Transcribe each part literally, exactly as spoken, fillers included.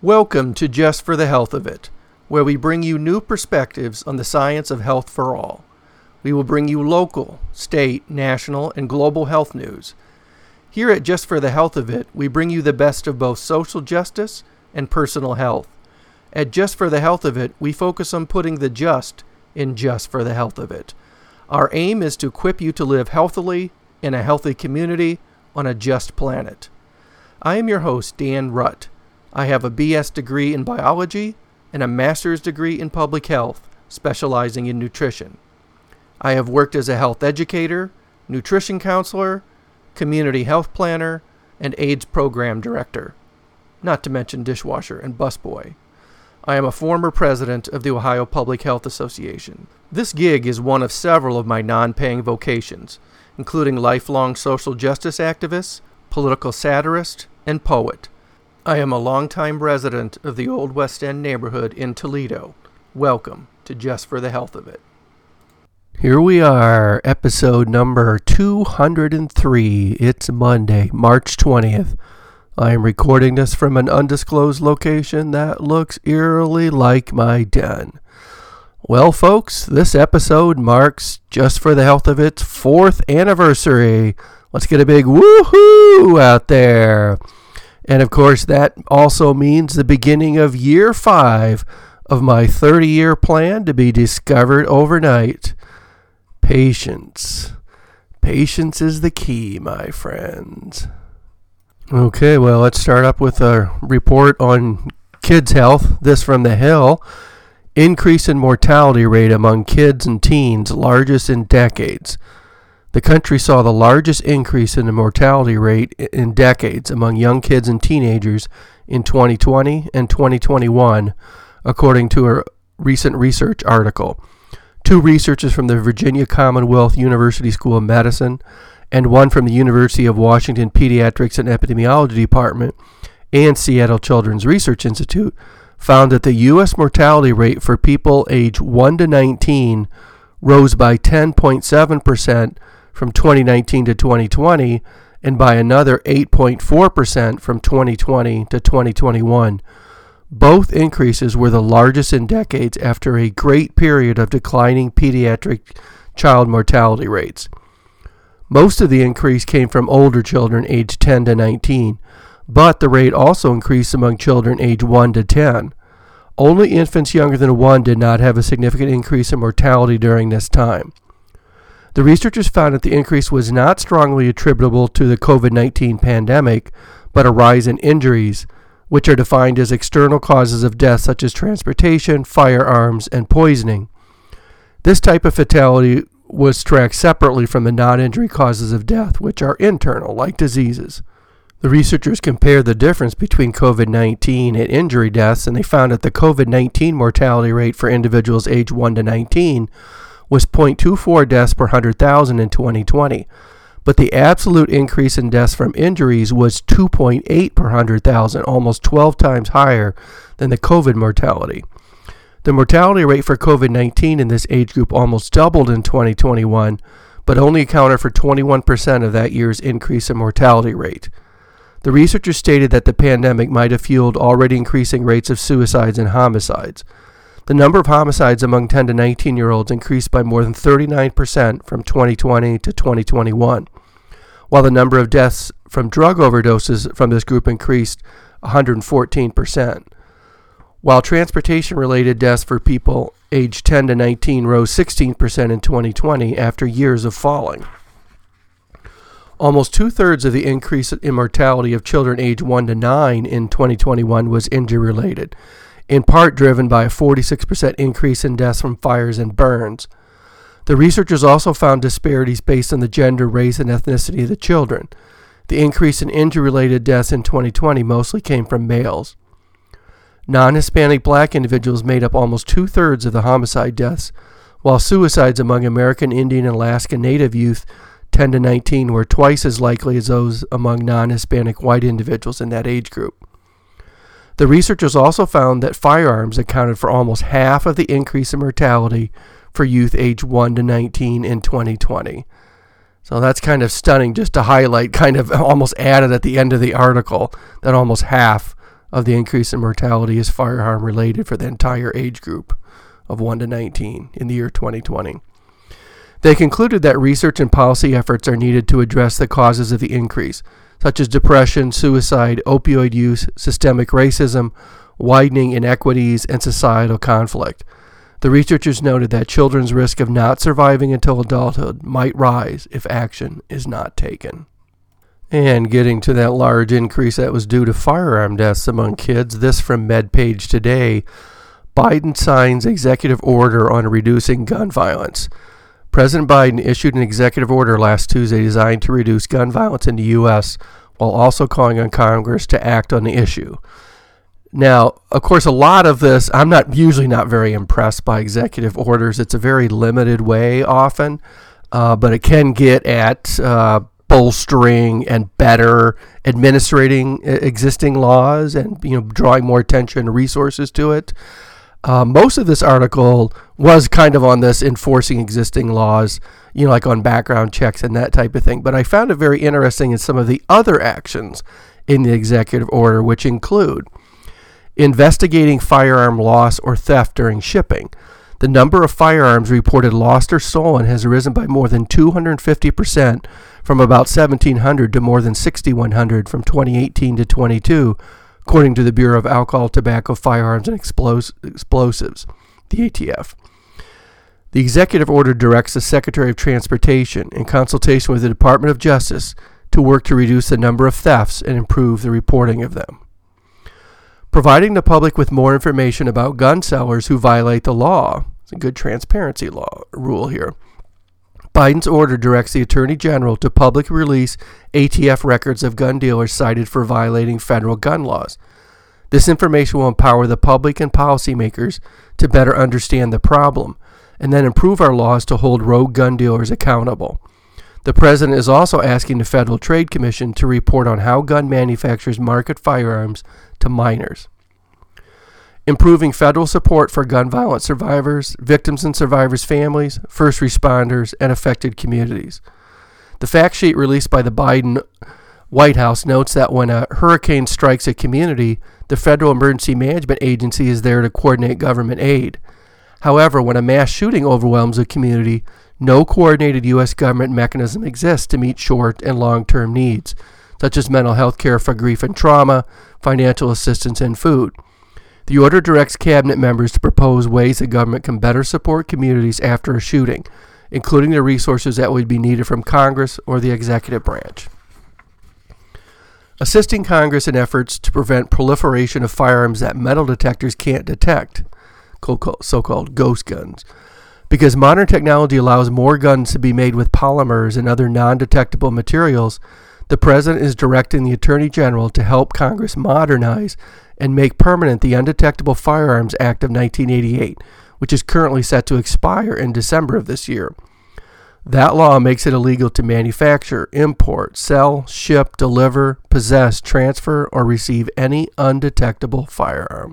Welcome to Just for the Health of It, where we bring you new perspectives on the science of health for all. We will bring you local, state, national, and global health news. Here at Just for the Health of It, we bring you the best of both social justice and personal health. At Just for the Health of It, we focus on putting the just in just for the health of it. Our aim is to equip you to live healthily in a healthy community on a just planet. I am your host, Dan Rutt. I have a B S degree in biology and a master's degree in public health, specializing in nutrition. I have worked as a health educator, nutrition counselor, community health planner, and AIDS program director, not to mention dishwasher and busboy. I am a former president of the Ohio Public Health Association. This gig is one of several of my non-paying vocations, including lifelong social justice activist, political satirist, and poet. I am a longtime resident of the Old West End neighborhood in Toledo. Welcome to Just for the Health of It. Here we are, episode number two hundred three. It's Monday, March twentieth. I am recording this from an undisclosed location that looks eerily like my den. Well, folks, this episode marks Just for the Health of It's fourth anniversary. Let's get a big woohoo out there. And of course, that also means the beginning of year five of my thirty-year plan to be discovered overnight. Patience. Patience is the key, my friends. Okay, well, let's start up with a report on kids' health. This from The Hill. Increase in mortality rate among kids and teens, largest in decades. The country saw the largest increase in the mortality rate in decades among young kids and teenagers in twenty twenty and twenty twenty-one, according to a recent research article. Two researchers from the Virginia Commonwealth University School of Medicine and one from the University of Washington Pediatrics and Epidemiology Department and Seattle Children's Research Institute found that the U S mortality rate for people age one to nineteen rose by ten point seven percent from twenty nineteen to twenty twenty, and by another eight point four percent from twenty twenty to twenty twenty-one. Both increases were the largest in decades after a great period of declining pediatric child mortality rates. Most of the increase came from older children aged ten to nineteen, but the rate also increased among children aged one to ten. Only infants younger than one did not have a significant increase in mortality during this time. The researchers found that the increase was not strongly attributable to the covid nineteen pandemic, but a rise in injuries, which are defined as external causes of death such as transportation, firearms, and poisoning. This type of fatality was tracked separately from the non-injury causes of death, which are internal, like diseases. The researchers compared the difference between covid nineteen and injury deaths, and they found that the covid nineteen mortality rate for individuals aged one to nineteen was zero point two four deaths per one hundred thousand in twenty twenty, but the absolute increase in deaths from injuries was two point eight per one hundred thousand, almost twelve times higher than the COVID mortality. The mortality rate for covid nineteen in this age group almost doubled in twenty twenty-one, but only accounted for twenty-one percent of that year's increase in mortality rate. The researchers stated that the pandemic might have fueled already increasing rates of suicides and homicides. The number of homicides among ten to nineteen-year-olds increased by more than thirty-nine percent from twenty twenty to twenty twenty-one, while the number of deaths from drug overdoses from this group increased one hundred fourteen percent. While transportation-related deaths for people aged ten to nineteen rose sixteen percent in twenty twenty after years of falling. Almost two-thirds of the increase in mortality of children aged one to nine in twenty twenty-one was injury-related, in part driven by a forty-six percent increase in deaths from fires and burns. The researchers also found disparities based on the gender, race, and ethnicity of the children. The increase in injury-related deaths in twenty twenty mostly came from males. Non-Hispanic black individuals made up almost two-thirds of the homicide deaths, while suicides among American Indian and Alaska Native youth ten to nineteen were twice as likely as those among non-Hispanic white individuals in that age group. The researchers also found that firearms accounted for almost half of the increase in mortality for youth aged one to nineteen in twenty twenty. So that's kind of stunning, just to highlight, kind of almost added at the end of the article, that almost half of the increase in mortality is firearm related for the entire age group of one to nineteen in the year twenty twenty. They concluded that research and policy efforts are needed to address the causes of the increase, such as depression, suicide, opioid use, systemic racism, widening inequities, and societal conflict. The researchers noted that children's risk of not surviving until adulthood might rise if action is not taken. And getting to that large increase that was due to firearm deaths among kids, this from MedPage Today. Biden signs executive order on reducing gun violence. President Biden issued an executive order last Tuesday designed to reduce gun violence in the U S while also calling on Congress to act on the issue. Now, of course, a lot of this, I'm not usually not very impressed by executive orders. It's a very limited way often, uh, but it can get at uh, bolstering and better administrating existing laws and, you know, drawing more attention and resources to it. Uh, most of this article was kind of on this enforcing existing laws, you know, like on background checks and that type of thing. But I found it very interesting in some of the other actions in the executive order, which include investigating firearm loss or theft during shipping. The number of firearms reported lost or stolen has risen by more than two hundred fifty percent from about seventeen hundred to more than sixty-one hundred from twenty eighteen to twenty-two, according to the Bureau of Alcohol, Tobacco, Firearms, and Explos- Explosives, the A T F. The executive order directs the Secretary of Transportation, in consultation with the Department of Justice, to work to reduce the number of thefts and improve the reporting of them. Providing the public with more information about gun sellers who violate the law. It's a good transparency law rule here. Biden's order directs the Attorney General to publicly release A T F records of gun dealers cited for violating federal gun laws. This information will empower the public and policymakers to better understand the problem, and then improve our laws to hold rogue gun dealers accountable. The President is also asking the Federal Trade Commission to report on how gun manufacturers market firearms to minors. Improving federal support for gun violence survivors, victims and survivors' families, first responders, and affected communities. The fact sheet released by the Biden White House notes that when a hurricane strikes a community, the Federal Emergency Management Agency is there to coordinate government aid. However, when a mass shooting overwhelms a community, no coordinated U S government mechanism exists to meet short and long-term needs, such as mental health care for grief and trauma, financial assistance, and food. The order directs cabinet members to propose ways the government can better support communities after a shooting, including the resources that would be needed from Congress or the executive branch. Assisting Congress in efforts to prevent proliferation of firearms that metal detectors can't detect, so-called ghost guns. Because modern technology allows more guns to be made with polymers and other non-detectable materials, the President is directing the Attorney General to help Congress modernize and make permanent the Undetectable Firearms Act of nineteen eighty-eight, which is currently set to expire in December of this year. That law makes it illegal to manufacture, import, sell, ship, deliver, possess, transfer, or receive any undetectable firearm.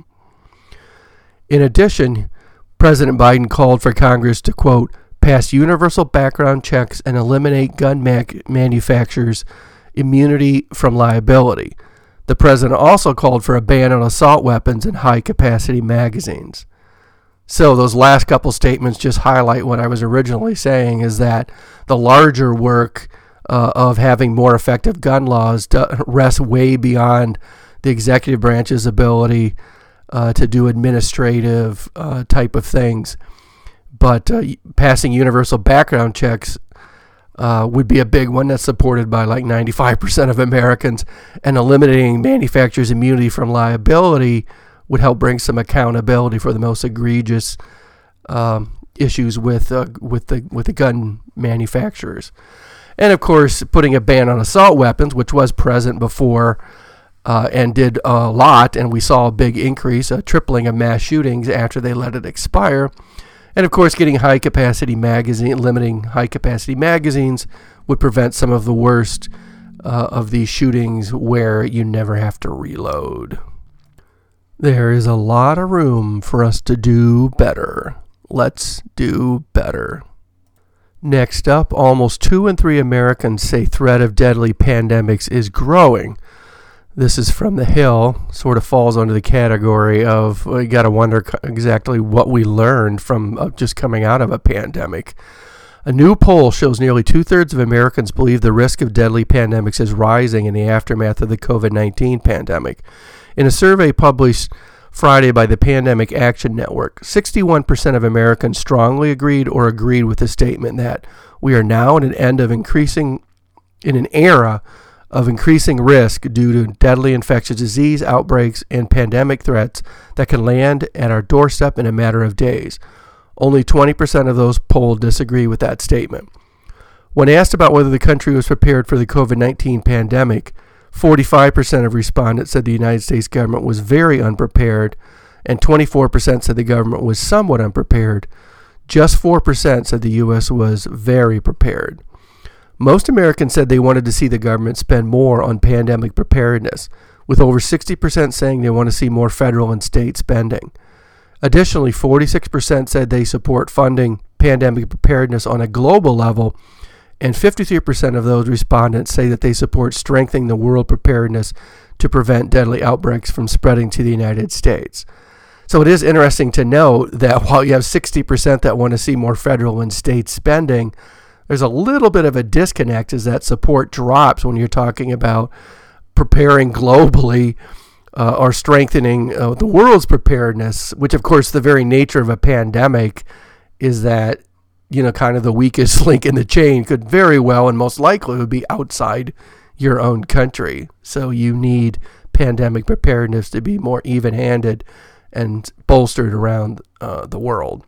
In addition, President Biden called for Congress to, quote, pass universal background checks and eliminate gun mag- manufacturers' immunity from liability. The president also called for a ban on assault weapons and high-capacity magazines. So those last couple statements just highlight what I was originally saying, is that the larger work uh, of having more effective gun laws rests way beyond the executive branch's ability uh, to do administrative uh, type of things. But uh, passing universal background checks uh, would be a big one that's supported by like ninety-five percent of Americans, and eliminating manufacturers' immunity from liability would help bring some accountability for the most egregious um, issues with uh, with the with the gun manufacturers. And of course, putting a ban on assault weapons, which was present before uh, and did a lot, and we saw a big increase, a tripling of mass shootings after they let it expire. And of course, getting high-capacity magazine, limiting high-capacity magazines would prevent some of the worst uh, of these shootings where you never have to reload. There is a lot of room for us to do better. Let's do better. Next up, almost two in three Americans say threat of deadly pandemics is growing. This is from The Hill, sort of falls under the category of, well, you got to wonder exactly what we learned from uh, just coming out of a pandemic. A new poll shows nearly two-thirds of Americans believe the risk of deadly pandemics is rising in the aftermath of the covid nineteen pandemic. In a survey published Friday by the Pandemic Action Network, sixty-one percent of Americans strongly agreed or agreed with the statement that we are now in an end of increasing, in an era of increasing risk due to deadly infectious disease outbreaks and pandemic threats that can land at our doorstep in a matter of days. Only twenty percent of those polled disagree with that statement. When asked about whether the country was prepared for the covid nineteen pandemic, forty-five percent of respondents said the United States government was very unprepared, and twenty-four percent said the government was somewhat unprepared. Just four percent said the U S was very prepared. Most Americans said they wanted to see the government spend more on pandemic preparedness, with over sixty percent saying they want to see more federal and state spending. Additionally, forty-six percent said they support funding pandemic preparedness on a global level, and fifty-three percent of those respondents say that they support strengthening the world preparedness to prevent deadly outbreaks from spreading to the United States. So it is interesting to note that while you have sixty percent that want to see more federal and state spending, there's a little bit of a disconnect as that support drops when you're talking about preparing globally uh, or strengthening uh, the world's preparedness, which, of course, the very nature of a pandemic is that, you know, kind of the weakest link in the chain could very well and most likely would be outside your own country. So you need pandemic preparedness to be more even-handed and bolstered around uh, the world.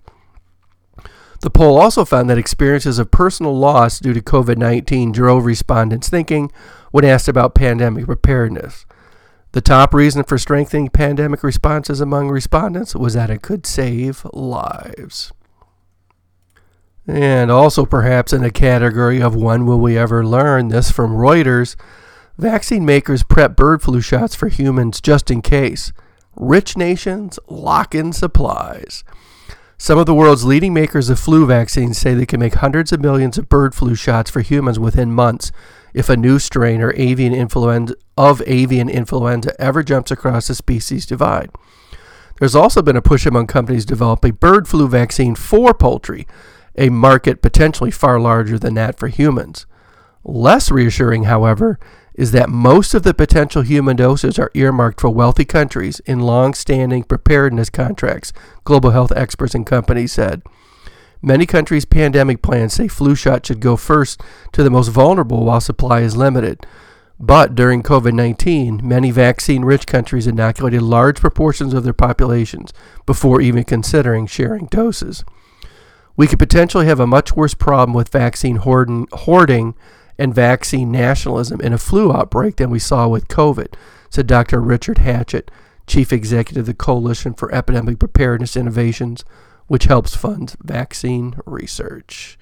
The poll also found that experiences of personal loss due to covid nineteen drove respondents' thinking when asked about pandemic preparedness. The top reason for strengthening pandemic responses among respondents was that it could save lives. And also perhaps in a category of when will we ever learn, this from Reuters, vaccine makers prep bird flu shots for humans just in case. Rich nations lock in supplies. Some of the world's leading makers of flu vaccines say they can make hundreds of millions of bird flu shots for humans within months if a new strain or avian influenza of avian influenza ever jumps across the species divide. There's also been a push among companies to develop a bird flu vaccine for poultry, a market potentially far larger than that for humans. Less reassuring, however, is that most of the potential human doses are earmarked for wealthy countries in long-standing preparedness contracts, global health experts and companies said. Many countries' pandemic plans say flu shots should go first to the most vulnerable while supply is limited. But during covid nineteen, many vaccine-rich countries inoculated large proportions of their populations before even considering sharing doses. We could potentially have a much worse problem with vaccine hoarding and vaccine nationalism in a flu outbreak than we saw with COVID, said Doctor Richard Hatchett, Chief Executive of the Coalition for Epidemic Preparedness Innovations, which helps fund vaccine research.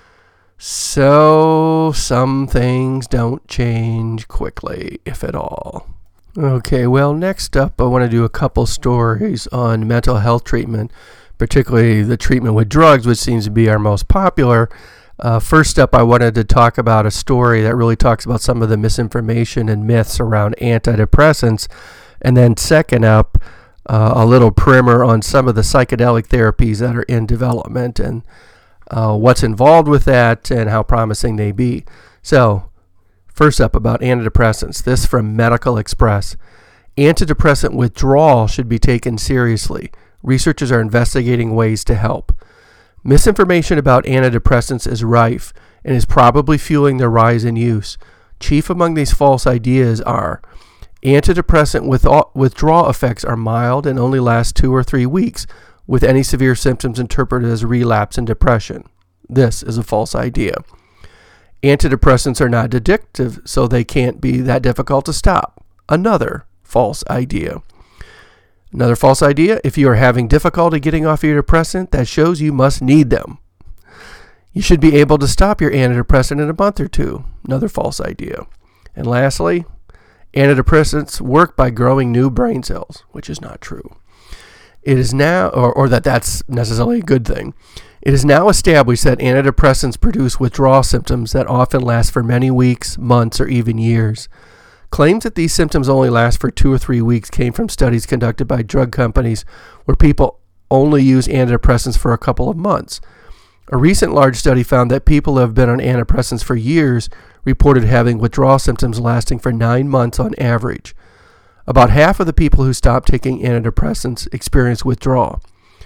So some things don't change quickly, if at all. Okay, well, next up, I want to do a couple stories on mental health treatment, particularly the treatment with drugs, which seems to be our most popular. Uh, first up, I wanted to talk about a story that really talks about some of the misinformation and myths around antidepressants. And then second up, uh, a little primer on some of the psychedelic therapies that are in development and uh, what's involved with that and how promising they be. So, first up about antidepressants. This from Medical Express. Antidepressant withdrawal should be taken seriously. Researchers are investigating ways to help. Misinformation about antidepressants is rife and is probably fueling their rise in use. Chief among these false ideas are antidepressant withdrawal effects are mild and only last two or three weeks, with any severe symptoms interpreted as relapse and depression. This is a false idea. Antidepressants are not addictive, so they can't be that difficult to stop. Another false idea. Another false idea, if you are having difficulty getting off your depressant, that shows you must need them. You should be able to stop your antidepressant in a month or two. Another false idea. And lastly, antidepressants work by growing new brain cells, which is not true. It is now, or, or that that's necessarily a good thing. It is now established that antidepressants produce withdrawal symptoms that often last for many weeks, months, or even years. Claims that these symptoms only last for two or three weeks came from studies conducted by drug companies where people only use antidepressants for a couple of months. A recent large study found that people who have been on antidepressants for years reported having withdrawal symptoms lasting for nine months on average. About half of the people who stopped taking antidepressants experience withdrawal.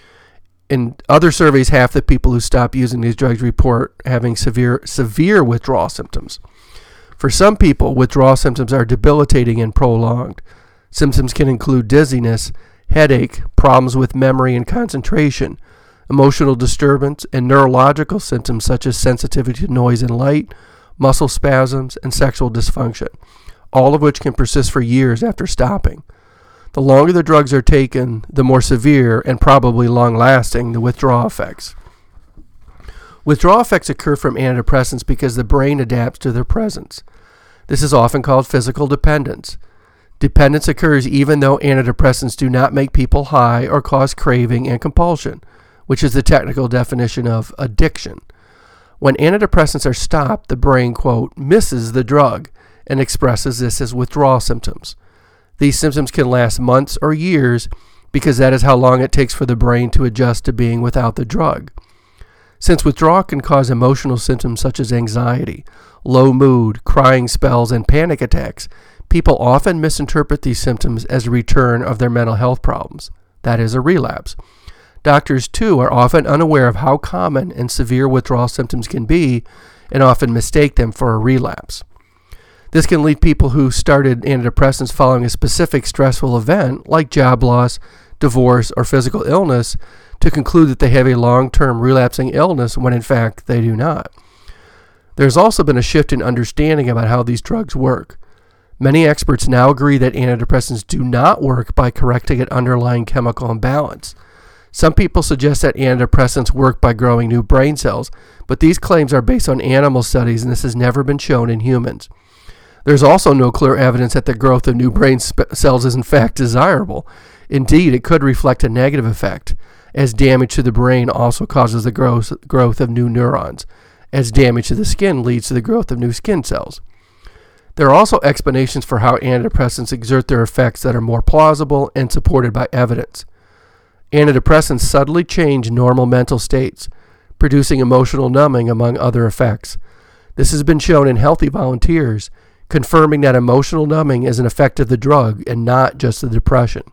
In other surveys, half the people who stop using these drugs report having severe severe withdrawal symptoms. For some people, withdrawal symptoms are debilitating and prolonged. Symptoms can include dizziness, headache, problems with memory and concentration, emotional disturbance, and neurological symptoms such as sensitivity to noise and light, muscle spasms, and sexual dysfunction, all of which can persist for years after stopping. The longer the drugs are taken, the more severe and probably long-lasting the withdrawal effects. Withdrawal effects occur from antidepressants because the brain adapts to their presence. This is often called physical dependence. Dependence occurs even though antidepressants do not make people high or cause craving and compulsion, which is the technical definition of addiction. When antidepressants are stopped, the brain, quote, misses the drug and expresses this as withdrawal symptoms. These symptoms can last months or years because that is how long it takes for the brain to adjust to being without the drug. Since withdrawal can cause emotional symptoms such as anxiety, low mood, crying spells, and panic attacks, people often misinterpret these symptoms as a return of their mental health problems. That is a relapse. Doctors, too, are often unaware of how common and severe withdrawal symptoms can be and often mistake them for a relapse. This can lead people who started antidepressants following a specific stressful event, like job loss, divorce, or physical illness, to conclude that they have a long-term relapsing illness when in fact they do not. There's also been a shift in understanding about how these drugs work. Many experts now agree that antidepressants do not work by correcting an underlying chemical imbalance. Some people suggest that antidepressants work by growing new brain cells, but these claims are based on animal studies and this has never been shown in humans. There's also no clear evidence that the growth of new brain sp- cells is in fact desirable. Indeed, it could reflect a negative effect, as damage to the brain also causes the growth, growth of new neurons, as damage to the skin leads to the growth of new skin cells. There are also explanations for how antidepressants exert their effects that are more plausible and supported by evidence. Antidepressants subtly change normal mental states, producing emotional numbing among other effects. This has been shown in healthy volunteers, confirming that emotional numbing is an effect of the drug and not just the depression.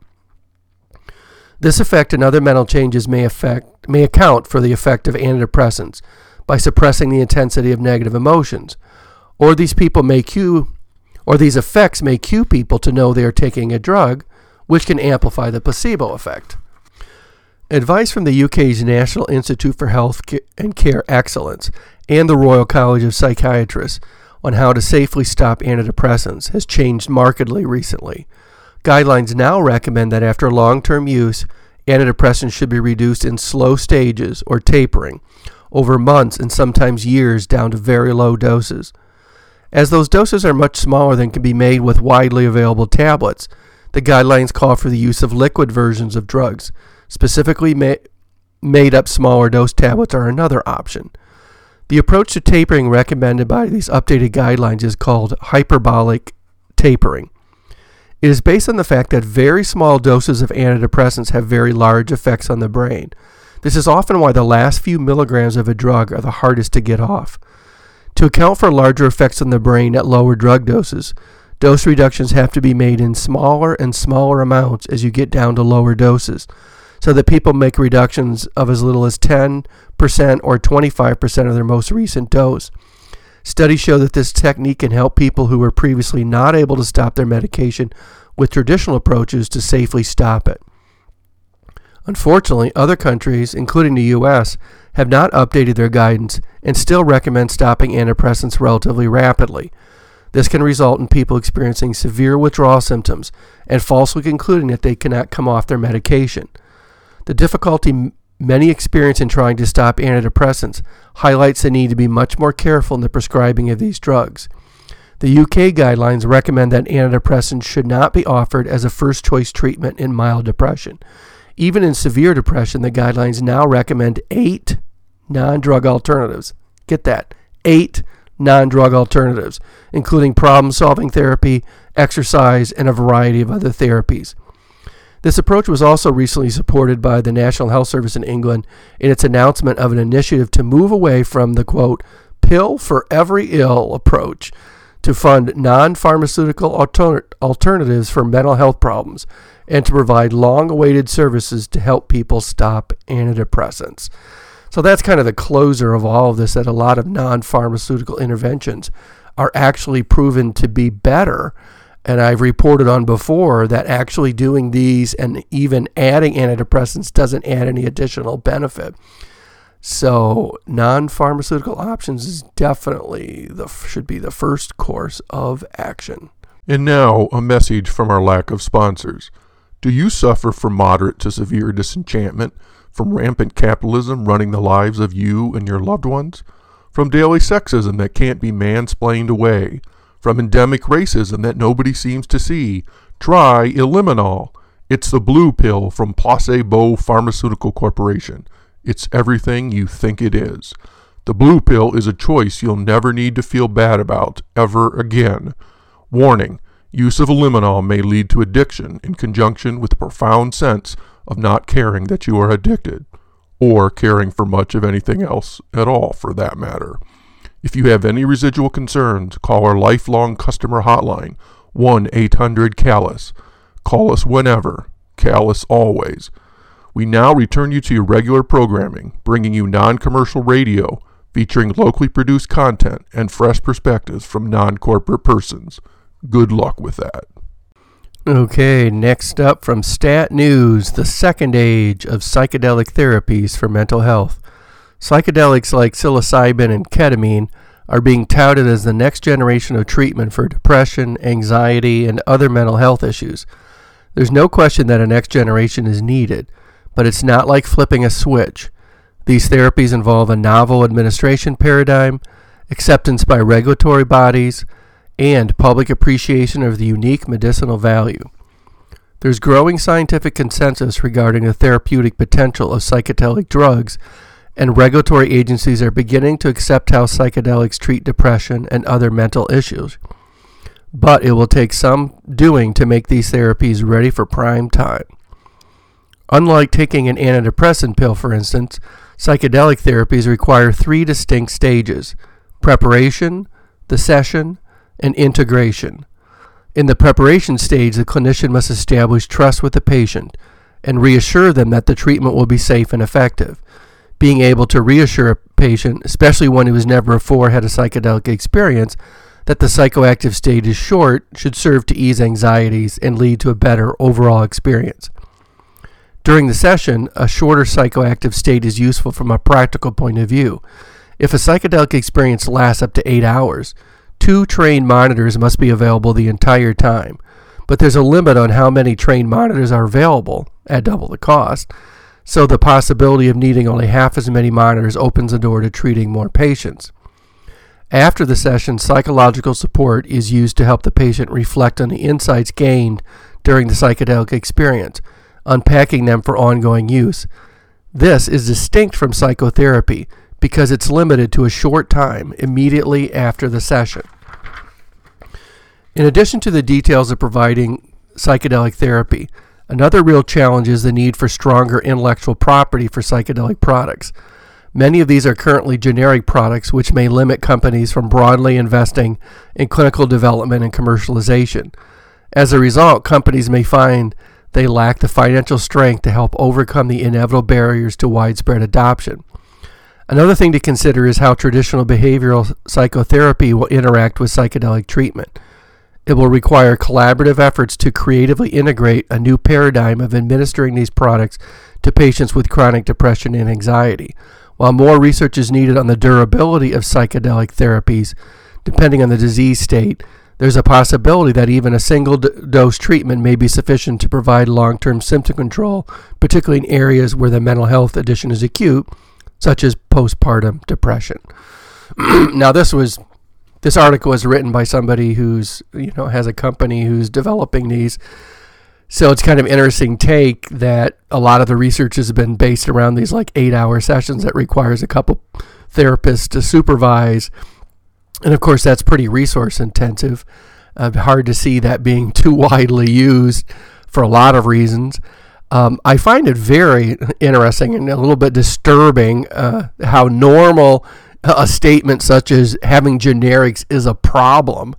This effect and other mental changes may affect may account for the effect of antidepressants by suppressing the intensity of negative emotions, or these people may cue, or these effects may cue people to know they are taking a drug, which can amplify the placebo effect. Advice from the U K's National Institute for Health and Care Excellence and the Royal College of Psychiatrists on how to safely stop antidepressants has changed markedly recently. Guidelines now recommend that after long-term use, antidepressants should be reduced in slow stages or tapering over months and sometimes years down to very low doses. As those doses are much smaller than can be made with widely available tablets, the guidelines call for the use of liquid versions of drugs. Specifically ma- made up smaller dose tablets are another option. The approach to tapering recommended by these updated guidelines is called hyperbolic tapering. It is based on the fact that very small doses of antidepressants have very large effects on the brain. This is often why the last few milligrams of a drug are the hardest to get off. To account for larger effects on the brain at lower drug doses, dose reductions have to be made in smaller and smaller amounts as you get down to lower doses, so that people make reductions of as little as ten percent or twenty-five percent of their most recent dose. Studies show that this technique can help people who were previously not able to stop their medication with traditional approaches to safely stop it. Unfortunately, other countries, including the U S, have not updated their guidance and still recommend stopping antidepressants relatively rapidly. This can result in people experiencing severe withdrawal symptoms and falsely concluding that they cannot come off their medication. The difficulty many experience in trying to stop antidepressants highlights the need to be much more careful in the prescribing of these drugs. The U K guidelines recommend that antidepressants should not be offered as a first-choice treatment in mild depression. Even in severe depression, the guidelines now recommend eight non-drug alternatives. Get that, eight non-drug alternatives, including problem-solving therapy, exercise, and a variety of other therapies. This approach was also recently supported by the National Health Service in England in its announcement of an initiative to move away from the, quote, pill for every ill approach to fund non-pharmaceutical alter- alternatives for mental health problems and to provide long-awaited services to help people stop antidepressants. So that's kind of the closer of all of this, that a lot of non-pharmaceutical interventions are actually proven to be better. And I've reported on before that actually doing these and even adding antidepressants doesn't add any additional benefit. So non-pharmaceutical options is definitely the should be the first course of action. And now a message from our lack of sponsors. Do you suffer from moderate to severe disenchantment from rampant capitalism running the lives of you and your loved ones? From daily sexism that can't be mansplained away? From endemic racism that nobody seems to see? Try Eliminol. It's the blue pill from Placebo Pharmaceutical Corporation. It's everything you think it is. The blue pill is a choice you'll never need to feel bad about ever again. Warning, use of Eliminol may lead to addiction in conjunction with a profound sense of not caring that you are addicted, or caring for much of anything else at all for that matter. If you have any residual concerns, call our lifelong customer hotline, one eight hundred callus. Call us whenever, callus always. We now return you to your regular programming, bringing you non-commercial radio, featuring locally produced content and fresh perspectives from non-corporate persons. Good luck with that. Okay, next up from Stat News, the second age of psychedelic therapies for mental health. Psychedelics like psilocybin and ketamine are being touted as the next generation of treatment for depression, anxiety, and other mental health issues. There's no question that a next generation is needed, but it's not like flipping a switch. These therapies involve a novel administration paradigm, acceptance by regulatory bodies, and public appreciation of the unique medicinal value. There's growing scientific consensus regarding the therapeutic potential of psychedelic drugs, and regulatory agencies are beginning to accept how psychedelics treat depression and other mental issues. But it will take some doing to make these therapies ready for prime time. Unlike taking an antidepressant pill, for instance, psychedelic therapies require three distinct stages: preparation, the session, and integration. In the preparation stage, the clinician must establish trust with the patient and reassure them that the treatment will be safe and effective. Being able to reassure a patient, especially one who has never before had a psychedelic experience, that the psychoactive state is short should serve to ease anxieties and lead to a better overall experience. During the session, a shorter psychoactive state is useful from a practical point of view. If a psychedelic experience lasts up to eight hours, two trained monitors must be available the entire time, but there's a limit on how many trained monitors are available at double the cost. So the possibility of needing only half as many monitors opens the door to treating more patients. After the session, psychological support is used to help the patient reflect on the insights gained during the psychedelic experience, unpacking them for ongoing use. This is distinct from psychotherapy because it's limited to a short time immediately after the session. In addition to the details of providing psychedelic therapy, another real challenge is the need for stronger intellectual property for psychedelic products. Many of these are currently generic products, which may limit companies from broadly investing in clinical development and commercialization. As a result, companies may find they lack the financial strength to help overcome the inevitable barriers to widespread adoption. Another thing to consider is how traditional behavioral psychotherapy will interact with psychedelic treatment. It will require collaborative efforts to creatively integrate a new paradigm of administering these products to patients with chronic depression and anxiety. While more research is needed on the durability of psychedelic therapies, depending on the disease state, there's a possibility that even a single d- dose treatment may be sufficient to provide long-term symptom control, particularly in areas where the mental health condition is acute, such as postpartum depression. Now, this was this article was written by somebody who's you know has a company who's developing these. So it's kind of interesting take that a lot of the research has been based around these like eight-hour sessions that requires a couple therapists to supervise. And of course, that's pretty resource intensive. Uh, hard to see that being too widely used for a lot of reasons. Um, I find it very interesting and a little bit disturbing uh, how normal a statement such as having generics is a problem.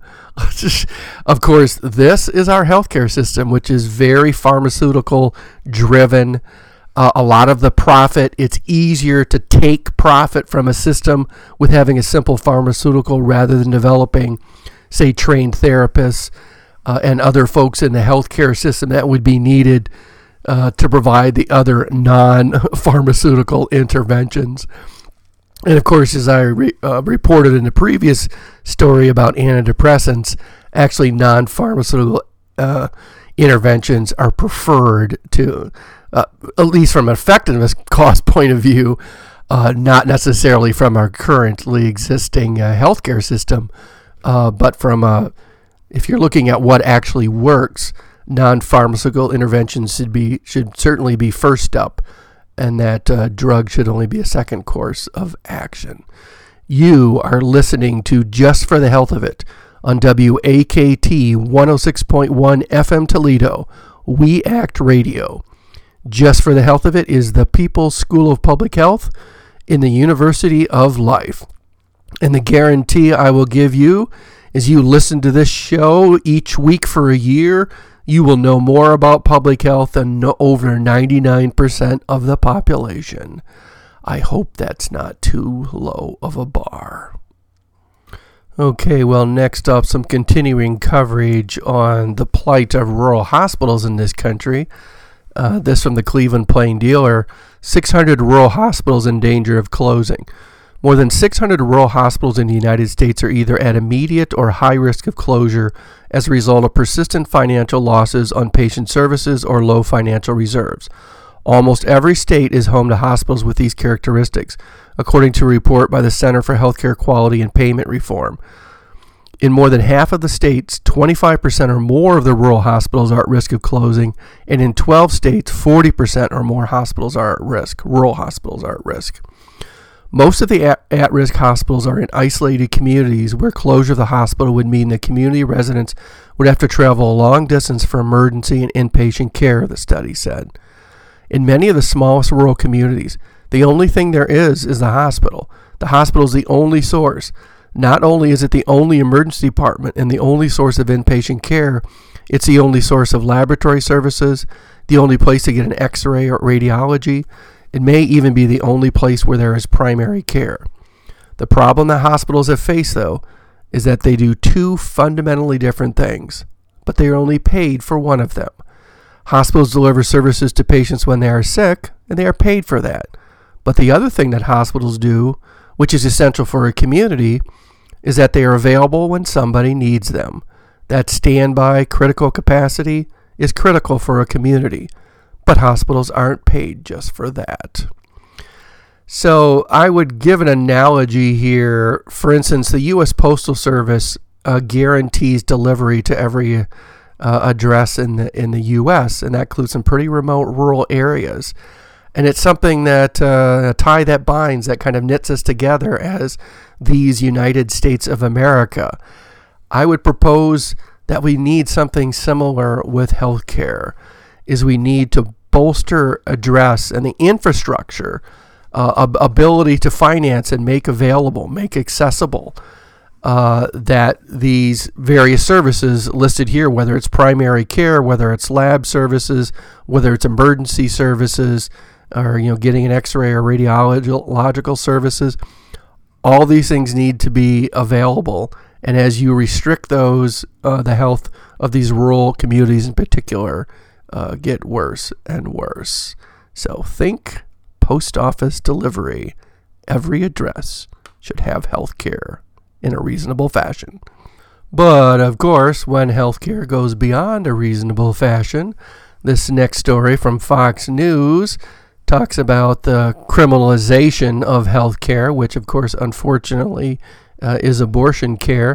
Of course, this is our healthcare system, which is very pharmaceutical driven. Uh, a lot of the profit, it's easier to take profit from a system with having a simple pharmaceutical rather than developing, say, trained therapists uh, and other folks in the healthcare system that would be needed uh, to provide the other non-pharmaceutical interventions. And of course, as I re- uh, reported in the previous story about antidepressants, actually non-pharmaceutical uh, interventions are preferred to, uh, at least from an effectiveness cost point of view, uh, not necessarily from our currently existing uh, healthcare system, uh, but from, uh, if you're looking at what actually works, non-pharmaceutical interventions should be should certainly be first up, and that uh, drug should only be a second course of action. You are listening to Just for the Health of It on W A K T one oh six point one F M Toledo, We Act Radio. Just for the Health of It is the People's School of Public Health in the University of Life. And the guarantee I will give you is you listen to this show each week for a year, you will know more about public health than no, over ninety-nine percent of the population. I hope that's not too low of a bar. Okay, well, next up, some continuing coverage on the plight of rural hospitals in this country. Uh, this from the Cleveland Plain Dealer. six hundred rural hospitals in danger of closing. More than six hundred rural hospitals in the United States are either at immediate or high risk of closure as a result of persistent financial losses on patient services or low financial reserves. Almost every state is home to hospitals with these characteristics, according to a report by the Center for Healthcare Quality and Payment Reform. In more than half of the states, twenty-five percent or more of the rural hospitals are at risk of closing, and in twelve states, forty percent or more hospitals are at risk. Rural hospitals are at risk. Most of the at- at-risk hospitals are in isolated communities where closure of the hospital would mean that community residents would have to travel a long distance for emergency and inpatient care, the study said. In many of the smallest rural communities, the only thing there is is the hospital. The hospital is the only source. Not only is it the only emergency department and the only source of inpatient care, it's the only source of laboratory services, the only place to get an x-ray or radiology. It may even be the only place where there is primary care. The problem that hospitals have faced, though, is that they do two fundamentally different things, but they are only paid for one of them. Hospitals deliver services to patients when they are sick, and they are paid for that. But the other thing that hospitals do, which is essential for a community, is that they are available when somebody needs them. That standby critical capacity is critical for a community. But hospitals aren't paid just for that. So I would give an analogy here. For instance, the U S Postal Service uh, guarantees delivery to every uh, address in the in the U S, and that includes some pretty remote rural areas. And it's something that uh, a tie that binds, that kind of knits us together as these United States of America. I would propose that we need something similar with healthcare. Is we need to bolster, address, and the infrastructure, uh, ab- ability to finance and make available, make accessible, uh, that these various services listed here, whether it's primary care, whether it's lab services, whether it's emergency services, or you know, getting an x-ray or radiological services, all these things need to be available. And as you restrict those, uh, the health of these rural communities in particular Uh, get worse and worse. So think post office delivery. Every address should have health care in a reasonable fashion. But of course, when healthcare goes beyond a reasonable fashion, this next story from Fox News talks about the criminalization of healthcare, which of course, unfortunately, uh, is abortion care.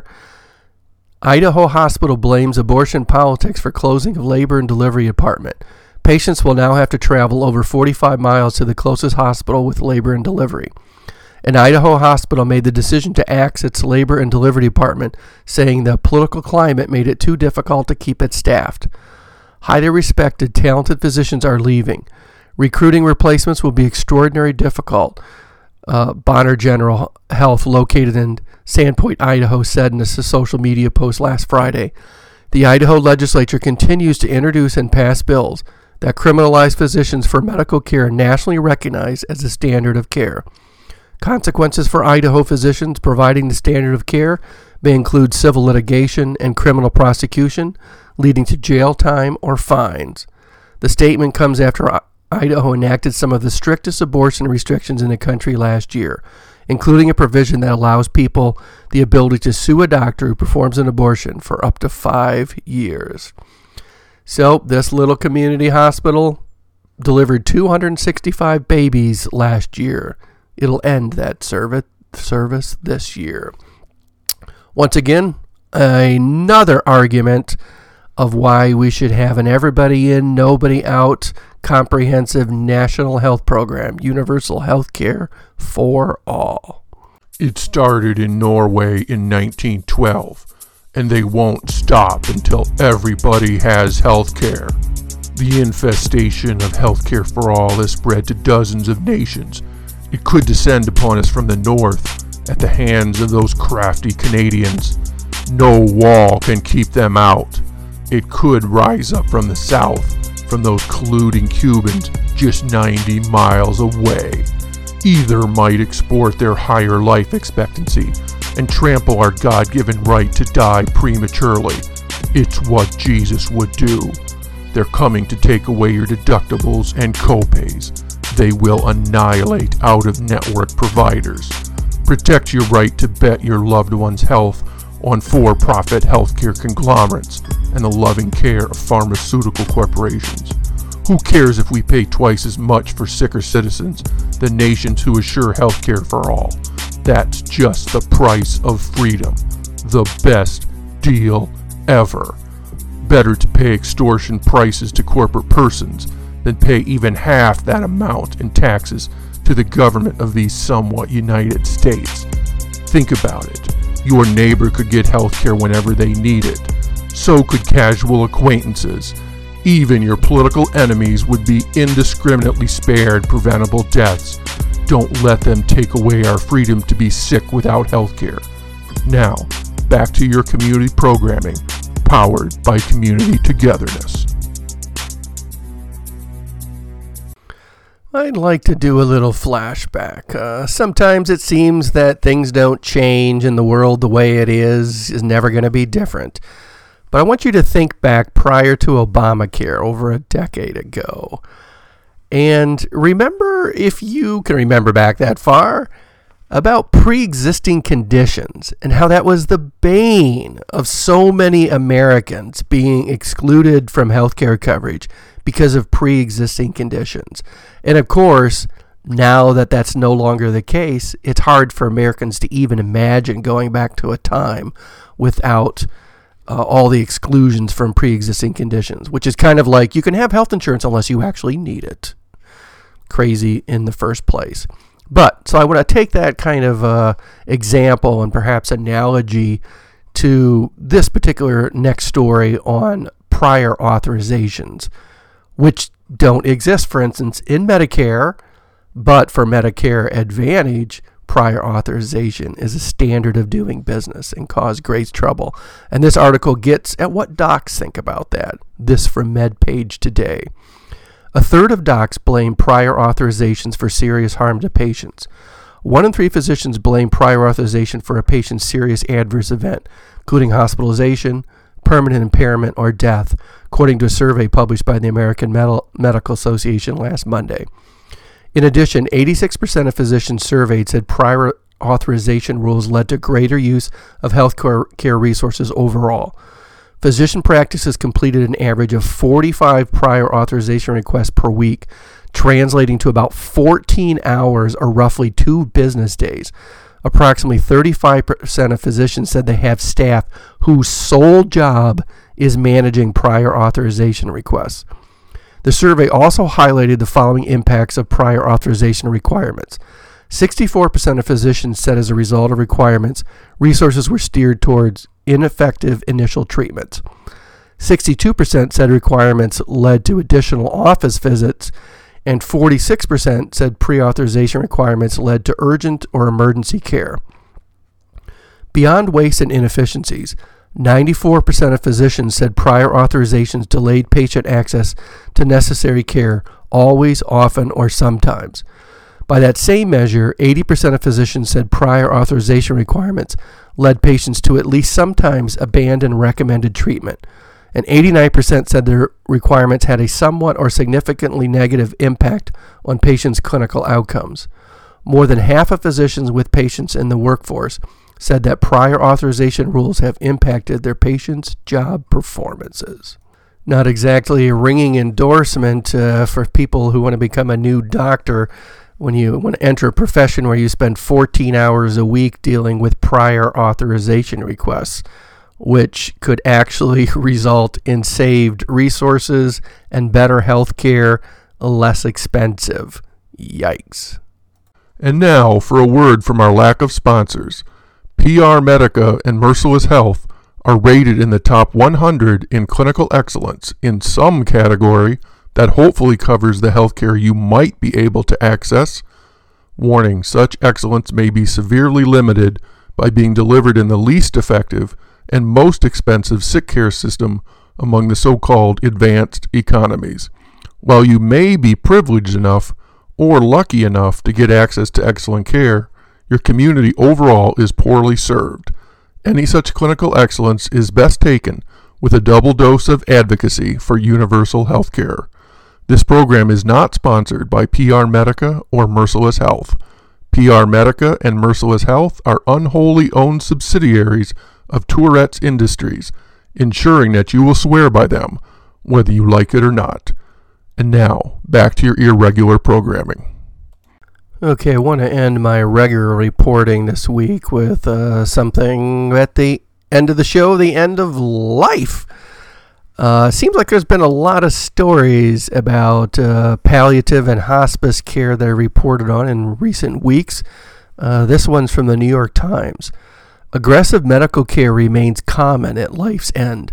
Idaho hospital blames abortion politics for closing of labor and delivery department. Patients will now have to travel over forty-five miles to the closest hospital with labor and delivery. An Idaho hospital made the decision to axe its labor and delivery department, saying the political climate made it too difficult to keep it staffed. Highly respected, talented physicians are leaving. Recruiting replacements will be extraordinarily difficult, uh, Bonner General Health, located in Sandpoint, Idaho, said in a social media post last Friday. The Idaho legislature continues to introduce and pass bills that criminalize physicians for medical care nationally recognized as a standard of care. Consequences for Idaho physicians providing the standard of care may include civil litigation and criminal prosecution, leading to jail time or fines. The statement comes after Idaho enacted some of the strictest abortion restrictions in the country last year, including a provision that allows people the ability to sue a doctor who performs an abortion for up to five years. So, this little community hospital delivered two hundred sixty-five babies last year. It'll end that service service this year. Once again, another argument of why we should have an everybody in, nobody out, comprehensive national health program, universal health care for all. It started in Norway in nineteen twelve, and they won't stop until everybody has health care. The infestation of health care for all has spread to dozens of nations. It could descend upon us from the north at the hands of those crafty Canadians. No wall can keep them out. It could rise up from the south, from those colluding Cubans just ninety miles away. Either might export their higher life expectancy and trample our God-given right to die prematurely. It's what Jesus would do. They're coming to take away your deductibles and copays. They will annihilate out-of-network providers. Protect your right to bet your loved one's health on for-profit healthcare conglomerates and the loving care of pharmaceutical corporations. Who cares if we pay twice as much for sicker citizens than nations who assure healthcare for all? That's just the price of freedom. The best deal ever. Better to pay extortion prices to corporate persons than pay even half that amount in taxes to the government of these somewhat United States. Think about it. Your neighbor could get health care whenever they need it. So could casual acquaintances. Even your political enemies would be indiscriminately spared preventable deaths. Don't let them take away our freedom to be sick without health care. Now, back to your community programming, powered by Community Togetherness. I'd like to do a little flashback. Uh, sometimes it seems that things don't change and the world the way it is is never going to be different. But I want you to think back prior to Obamacare over a decade ago. And remember, if you can remember back that far, about pre-existing conditions and how that was the bane of so many Americans being excluded from healthcare coverage because of pre-existing conditions. And of course, now that that's no longer the case, it's hard for Americans to even imagine going back to a time without uh, all the exclusions from pre-existing conditions, which is kind of like you can have health insurance unless you actually need it. Crazy in the first place. But, so I want to take that kind of uh, example and perhaps analogy to this particular next story on prior authorizations, which don't exist, for instance, in Medicare, but for Medicare Advantage, prior authorization is a standard of doing business and cause great trouble. And this article gets at what docs think about that. This from MedPage Today. A third of docs blame prior authorizations for serious harm to patients. One in three physicians blame prior authorization for a patient's serious adverse event, including hospitalization, permanent impairment, or death, according to a survey published by the American Medical Association last Monday. In addition, eighty-six percent of physicians surveyed said prior authorization rules led to greater use of health care resources overall. Physician practices completed an average of forty-five prior authorization requests per week, translating to about fourteen hours or roughly two business days. Approximately thirty-five percent of physicians said they have staff whose sole job is managing prior authorization requests. The survey also highlighted the following impacts of prior authorization requirements. sixty-four percent of physicians said as a result of requirements, resources were steered towards ineffective initial treatments. sixty-two percent said requirements led to additional office visits, and forty-six percent said pre-authorization requirements led to urgent or emergency care. Beyond waste and inefficiencies, ninety-four percent of physicians said prior authorizations delayed patient access to necessary care always, often, or sometimes. By that same measure, eighty percent of physicians said prior authorization requirements led patients to at least sometimes abandon recommended treatment, and eighty-nine percent said their requirements had a somewhat or significantly negative impact on patients' clinical outcomes. More than half of physicians with patients in the workforce said that prior authorization rules have impacted their patients' job performances. Not exactly a ringing endorsement uh, for people who want to become a new doctor when you want to enter a profession where you spend fourteen hours a week dealing with prior authorization requests, which could actually result in saved resources and better health care, less expensive. Yikes. And now for a word from our lack of sponsors. P R Medica and Merciless Health are rated in the top one hundred in clinical excellence in some category that hopefully covers the healthcare you might be able to access. Warning, such excellence may be severely limited by being delivered in the least effective and most expensive sick care system among the so-called advanced economies. While you may be privileged enough or lucky enough to get access to excellent care, your community overall is poorly served. Any such clinical excellence is best taken with a double dose of advocacy for universal health care. This program is not sponsored by P R Medica or Merciless Health. P R Medica and Merciless Health are unwholly owned subsidiaries of Tourette's Industries, ensuring that you will swear by them, whether you like it or not. And now, back to your irregular programming. Okay, I want to end my regular reporting this week with uh, something at the end of the show, the end of life. Uh, seems like there's been a lot of stories about uh, palliative and hospice care that are reported on in recent weeks. Uh, this one's from the New York Times. Aggressive medical care remains common at life's end.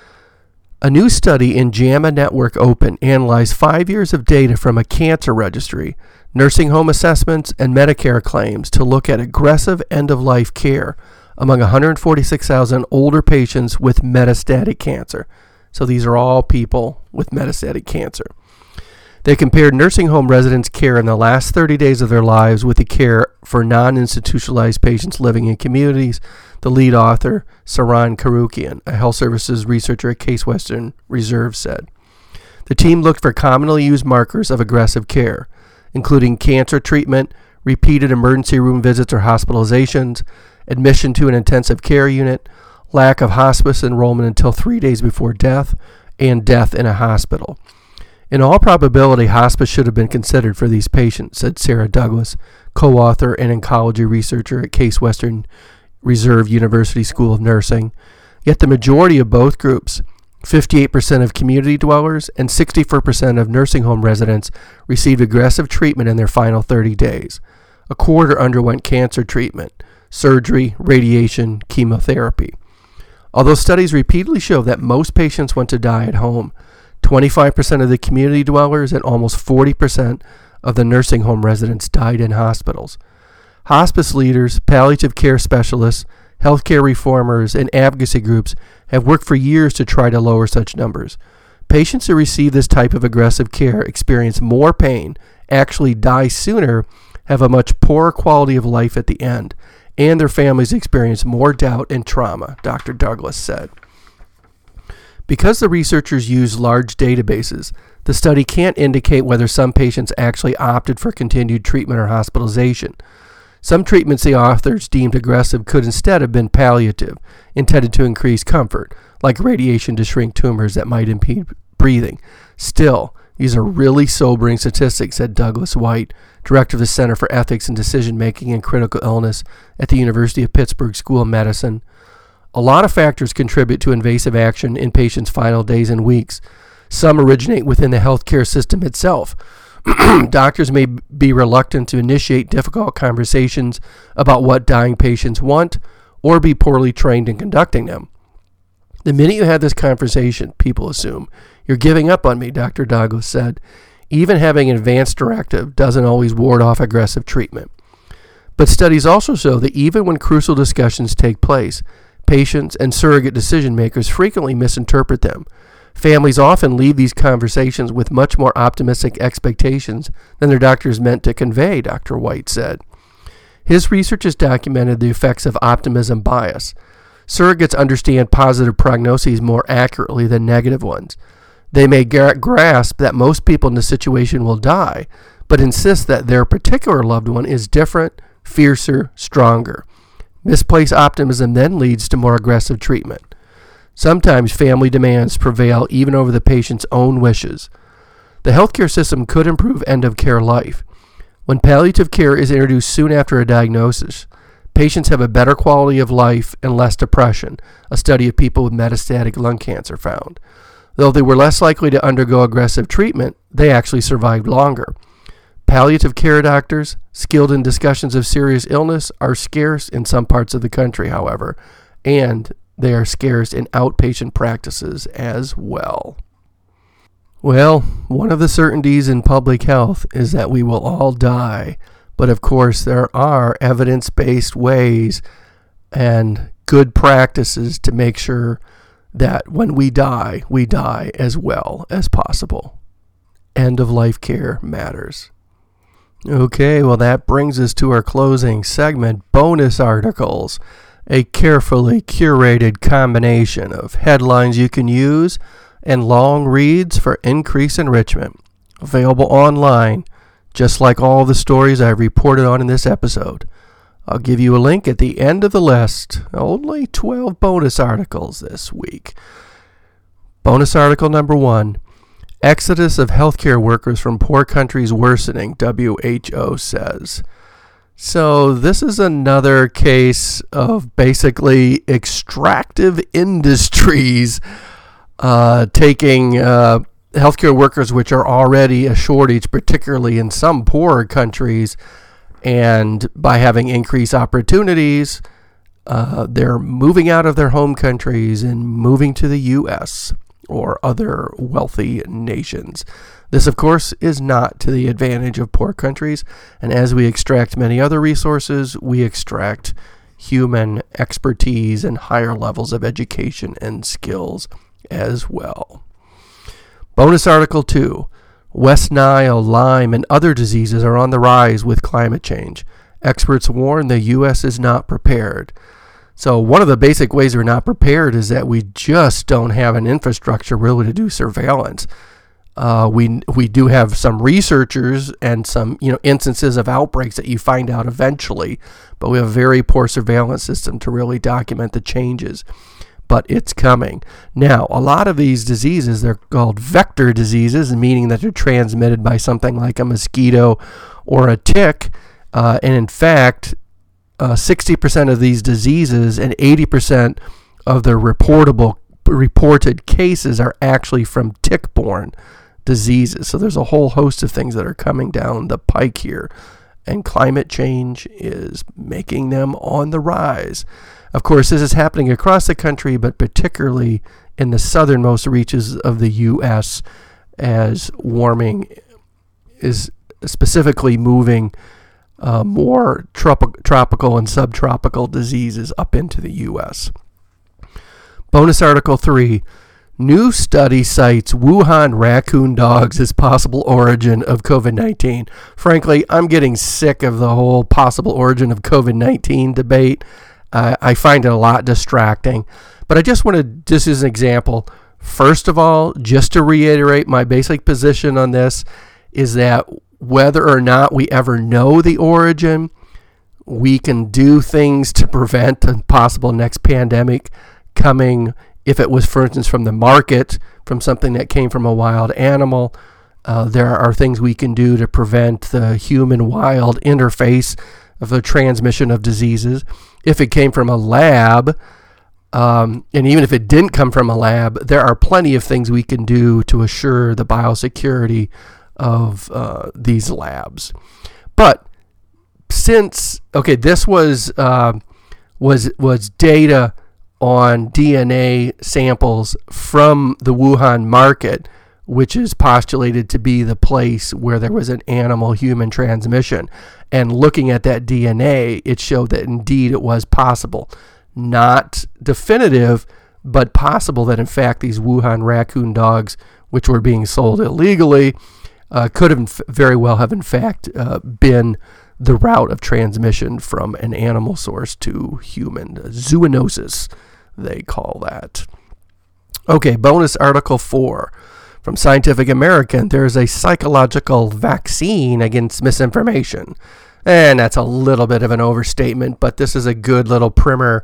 A new study in JAMA Network Open analyzed five years of data from a cancer registry, nursing home assessments, and Medicare claims to look at aggressive end-of-life care among one hundred forty-six thousand older patients with metastatic cancer. So these are all people with metastatic cancer. They compared nursing home residents' care in the last thirty days of their lives with the care for non-institutionalized patients living in communities. The lead author, Saran Karukian, a health services researcher at Case Western Reserve, said. The team looked for commonly used markers of aggressive care, including cancer treatment, repeated emergency room visits or hospitalizations, admission to an intensive care unit, lack of hospice enrollment until three days before death, and death in a hospital. In all probability, hospice should have been considered for these patients, said Sarah Douglas, co-author and oncology researcher at Case Western Reserve University School of Nursing. Yet the majority of both groups, fifty-eight percent of community dwellers and sixty-four percent of nursing home residents, received aggressive treatment in their final thirty days. A quarter underwent cancer treatment, surgery, radiation, chemotherapy. Although studies repeatedly show that most patients want to die at home, twenty-five percent of the community dwellers and almost forty percent of the nursing home residents died in hospitals. Hospice leaders, palliative care specialists, healthcare reformers, and advocacy groups have worked for years to try to lower such numbers. Patients who receive this type of aggressive care experience more pain, actually die sooner, have a much poorer quality of life at the end, and their families experience more doubt and trauma, Doctor Douglas said. Because the researchers used large databases, the study can't indicate whether some patients actually opted for continued treatment or hospitalization. Some treatments the authors deemed aggressive could instead have been palliative, intended to increase comfort, like radiation to shrink tumors that might impede breathing. Still, these are really sobering statistics, said Douglas White, director of the Center for Ethics and Decision-Making in Critical Illness at the University of Pittsburgh School of Medicine. A lot of factors contribute to invasive action in patients' final days and weeks. Some originate within the healthcare system itself. Doctors may be reluctant to initiate difficult conversations about what dying patients want or be poorly trained in conducting them. The minute you have this conversation, people assume, "You're giving up on me," Doctor Douglas said. Even having an advance directive doesn't always ward off aggressive treatment. But studies also show that even when crucial discussions take place, patients and surrogate decision makers frequently misinterpret them. Families often leave these conversations with much more optimistic expectations than their doctors meant to convey, Doctor White said. His research has documented the effects of optimism bias. Surrogates understand positive prognoses more accurately than negative ones. They may gra- grasp that most people in the situation will die, but insist that their particular loved one is different, fiercer, stronger. Misplaced optimism then leads to more aggressive treatment. Sometimes family demands prevail even over the patient's own wishes. The healthcare system could improve end-of-care life. When palliative care is introduced soon after a diagnosis, patients have a better quality of life and less depression, a study of people with metastatic lung cancer found. Though they were less likely to undergo aggressive treatment, they actually survived longer. Palliative care doctors, skilled in discussions of serious illness, are scarce in some parts of the country, however, and they are scarce in outpatient practices as well. Well, one of the certainties in public health is that we will all die, but of course there are evidence-based ways and good practices to make sure that when we die, we die as well as possible. End-of-life care matters. Okay, well that brings us to our closing segment, bonus articles. A carefully curated combination of headlines you can use and long reads for increased enrichment. Available online, just like all the stories I've reported on in this episode. I'll give you a link at the end of the list. Only twelve bonus articles this week. Bonus article number one. Exodus of healthcare workers from poor countries worsening, W H O says. So this is another case of basically extractive industries uh, taking uh, healthcare workers, which are already a shortage, particularly in some poorer countries, and by having increased opportunities, uh, they're moving out of their home countries and moving to the U S or other wealthy nations. This, of course, is not to the advantage of poor countries, and as we extract many other resources, we extract human expertise and higher levels of education and skills as well. Bonus article two. West Nile, Lyme, and other diseases are on the rise with climate change. Experts warn the U S is not prepared. So one of the basic ways we're not prepared is that we just don't have an infrastructure really to do surveillance. Uh, we we do have some researchers and some you know instances of outbreaks that you find out eventually, but we have a very poor surveillance system to really document the changes. But it's coming. Now, a lot of these diseases, they're called vector diseases, meaning that they're transmitted by something like a mosquito or a tick. Uh, and in fact, uh, sixty percent of these diseases and eighty percent of the reportable reported cases are actually from tick-borne diseases. So there's a whole host of things that are coming down the pike here, and climate change is making them on the rise. Of course, this is happening across the country, but particularly in the southernmost reaches of the U S as warming is specifically moving uh, more trop- tropical and subtropical diseases up into the U S. Bonus article three. New study cites Wuhan raccoon dogs as possible origin of covid nineteen. Frankly, I'm getting sick of the whole possible origin of covid nineteen debate. Uh, I find it a lot distracting. But I just want to, just as an example, first of all, just to reiterate my basic position on this, is that whether or not we ever know the origin, we can do things to prevent a possible next pandemic coming. If it was, for instance, from the market, from something that came from a wild animal, uh, there are things we can do to prevent the human-wild interface of the transmission of diseases. If it came from a lab, um, and even if it didn't come from a lab, there are plenty of things we can do to assure the biosecurity of uh, these labs. But since, okay, this was uh, was was data on D N A samples from the Wuhan market, which is postulated to be the place where there was an animal-human transmission. And looking at that D N A, it showed that indeed it was possible. Not definitive, but possible that in fact these Wuhan raccoon dogs, which were being sold illegally, uh, could have very well have in fact uh, been the route of transmission from an animal source to human. Zoonosis, they call that. Okay, bonus article four. From Scientific American, there's a psychological vaccine against misinformation. And that's a little bit of an overstatement, but this is a good little primer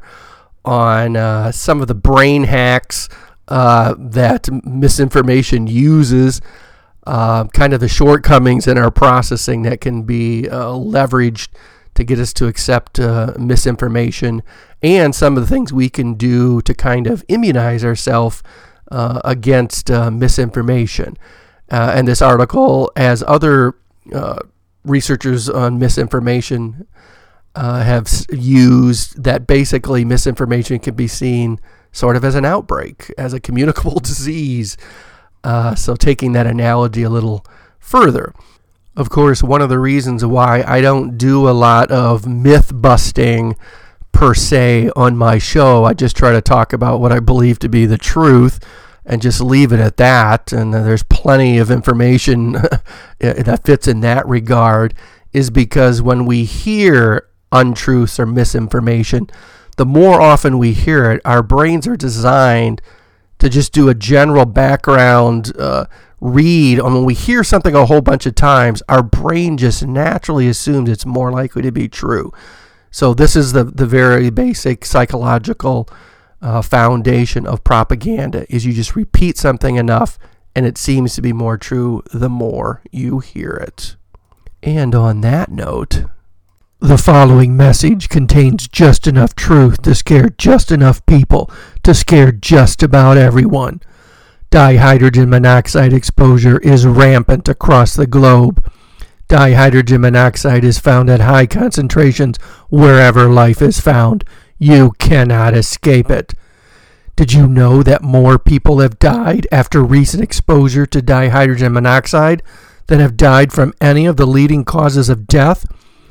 on uh, some of the brain hacks uh, that misinformation uses, uh, kind of the shortcomings in our processing that can be uh, leveraged to get us to accept uh, misinformation, and some of the things we can do to kind of immunize ourselves uh, against uh, misinformation. Uh, and this article, as other uh, researchers on misinformation uh, have used, that basically misinformation can be seen sort of as an outbreak, as a communicable disease. Uh, so taking that analogy a little further. Of course, one of the reasons why I don't do a lot of myth busting per se on my show, I just try to talk about what I believe to be the truth and just leave it at that. And there's plenty of information that fits in that regard, is because when we hear untruths or misinformation, the more often we hear it, our brains are designed to just do a general background uh, read. And when we hear something a whole bunch of times, our brain just naturally assumes it's more likely to be true. So this is the, the very basic psychological uh, foundation of propaganda, is you just repeat something enough and it seems to be more true the more you hear it. And on that note, the following message contains just enough truth to scare just enough people to scare just about everyone. Dihydrogen monoxide exposure is rampant across the globe. Dihydrogen monoxide is found at high concentrations wherever life is found. You cannot escape it. Did you know that more people have died after recent exposure to dihydrogen monoxide than have died from any of the leading causes of death?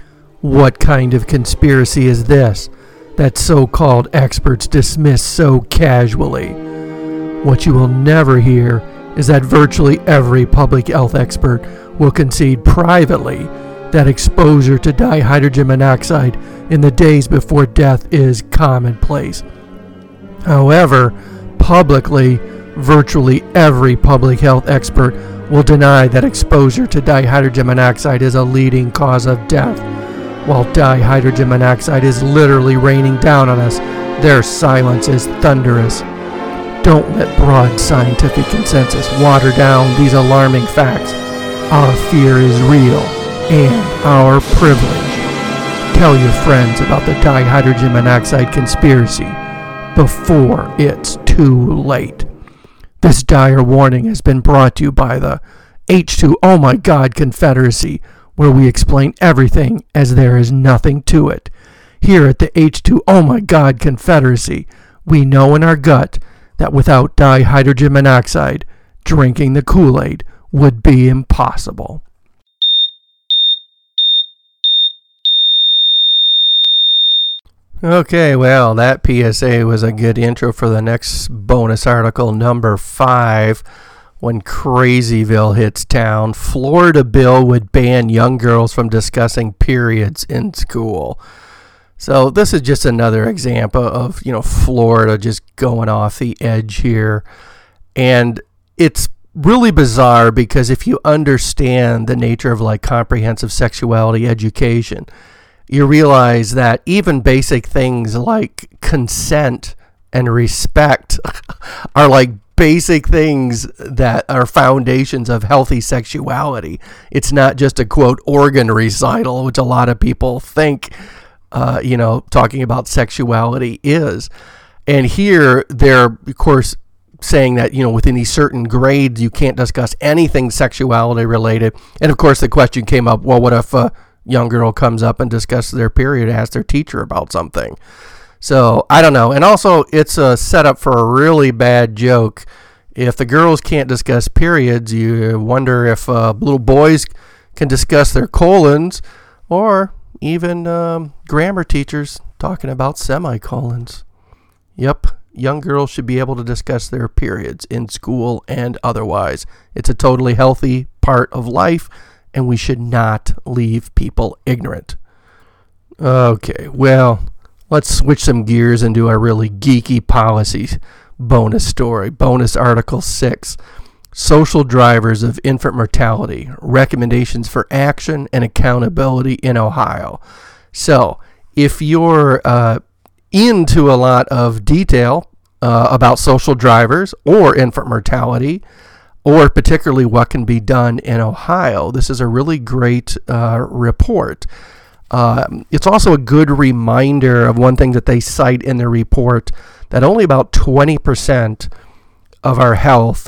What kind of conspiracy is this that so-called experts dismiss so casually? What you will never hear is that virtually every public health expert will concede privately that exposure to dihydrogen monoxide in the days before death is commonplace. However, publicly, virtually every public health expert will deny that exposure to dihydrogen monoxide is a leading cause of death. While dihydrogen monoxide is literally raining down on us, their silence is thunderous. Don't let broad scientific consensus water down these alarming facts. Our fear is real, and our privilege. Tell your friends about the dihydrogen monoxide conspiracy before it's too late. This dire warning has been brought to you by the H two Oh My God Confederacy, where we explain everything as there is nothing to it. Here at the H two Oh My God Confederacy, we know in our gut that without dihydrogen monoxide, drinking the Kool-Aid would be impossible. Okay, well, that P S A was a good intro for the next bonus article, number five. When Crazyville hits town, Florida bill would ban young girls from discussing periods in school. So this is just another example of, you know, Florida just going off the edge here. And it's really bizarre because if you understand the nature of like comprehensive sexuality education, you realize that even basic things like consent and respect are like basic things that are foundations of healthy sexuality. It's not just a, quote, organ recital, which a lot of people think, uh, you know, talking about sexuality is. And here they're, of course, saying that, you know, within these certain grades, you can't discuss anything sexuality related. And of course, the question came up, well, what if a young girl comes up and discusses their period, asks their teacher about something? So I don't know. And also, it's a setup for a really bad joke. If the girls can't discuss periods, you wonder if uh, little boys can discuss their colons, or even um, grammar teachers talking about semicolons. Yep, young girls should be able to discuss their periods in school and otherwise. It's a totally healthy part of life, and we should not leave people ignorant. Okay, well, let's switch some gears and do a really geeky policy bonus story. Bonus Article six. Social drivers of infant mortality. Recommendations for action and accountability in Ohio. So, if you're uh, into a lot of detail uh, about social drivers or infant mortality, or particularly what can be done in Ohio, this is a really great uh, report. Uh, it's also a good reminder of one thing that they cite in the report, that only about twenty percent of our health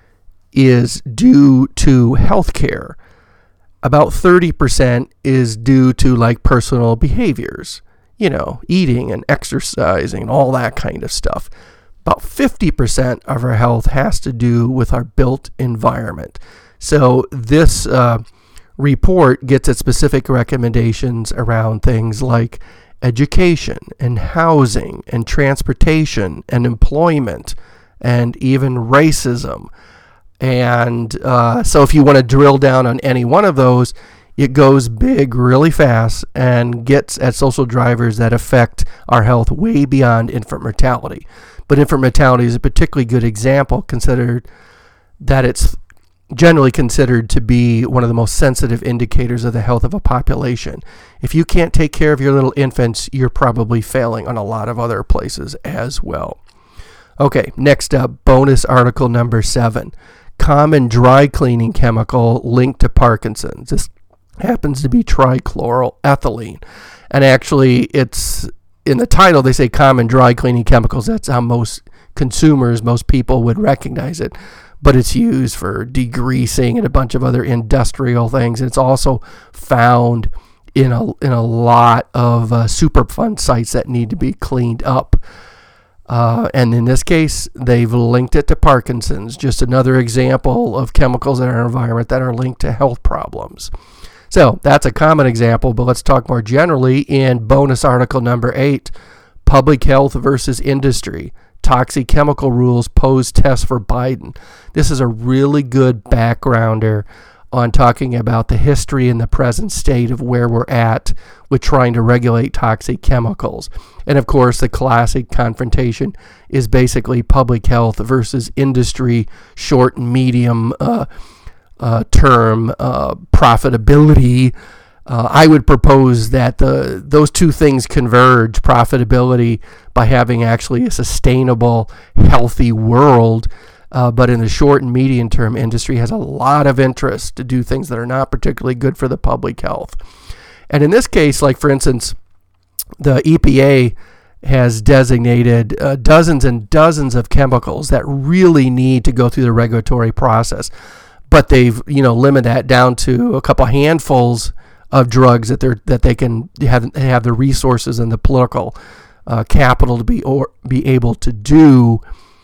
is due to health care. About thirty percent is due to like personal behaviors, you know, eating and exercising and all that kind of stuff. About fifty percent of our health has to do with our built environment. So this uh, report gets at specific recommendations around things like education and housing and transportation and employment and even racism. And uh, so if you want to drill down on any one of those, it goes big really fast and gets at social drivers that affect our health way beyond infant mortality. But infant mortality is a particularly good example, considered that it's generally considered to be one of the most sensitive indicators of the health of a population. If you can't take care of your little infants, you're probably failing on a lot of other places as well. Okay, next up, bonus article number seven. Common dry cleaning chemical linked to Parkinson's. This happens to be trichloroethylene. And actually, it's in the title, they say common dry cleaning chemicals. That's how most consumers, most people would recognize it. But it's used for degreasing and a bunch of other industrial things. And it's also found in a in a lot of uh, Superfund sites that need to be cleaned up. Uh, and in this case, they've linked it to Parkinson's. Just another example of chemicals in our environment that are linked to health problems. So that's a common example, but let's talk more generally in bonus article number eight, public health versus industry. Toxic chemical rules pose tests for Biden. This is a really good backgrounder on talking about the history and the present state of where we're at with trying to regulate toxic chemicals. And of course, the classic confrontation is basically public health versus industry, short and medium uh, uh, term uh, profitability. Uh, I would propose that the those two things converge, profitability by having actually a sustainable, healthy world. Uh, but in the short and medium term, industry has a lot of interest to do things that are not particularly good for the public health. And in this case, like for instance, the E P A has designated uh, dozens and dozens of chemicals that really need to go through the regulatory process. But they've, you know, limited that down to a couple handfuls of drugs that they're that they can have have the resources and the political uh, capital to be or be able to do.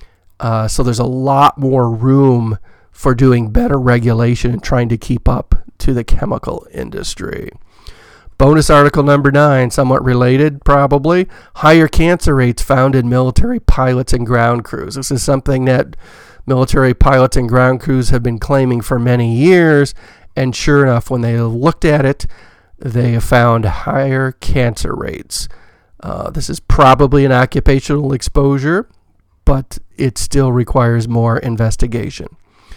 Uh, so there's a lot more room for doing better regulation and trying to keep up to the chemical industry. Bonus article number nine, somewhat related probably. Higher cancer rates found in military pilots and ground crews. This is something that military pilots and ground crews have been claiming for many years. And sure enough, when they looked at it, they have found higher cancer rates. Uh, this is probably an occupational exposure, but it still requires more investigation.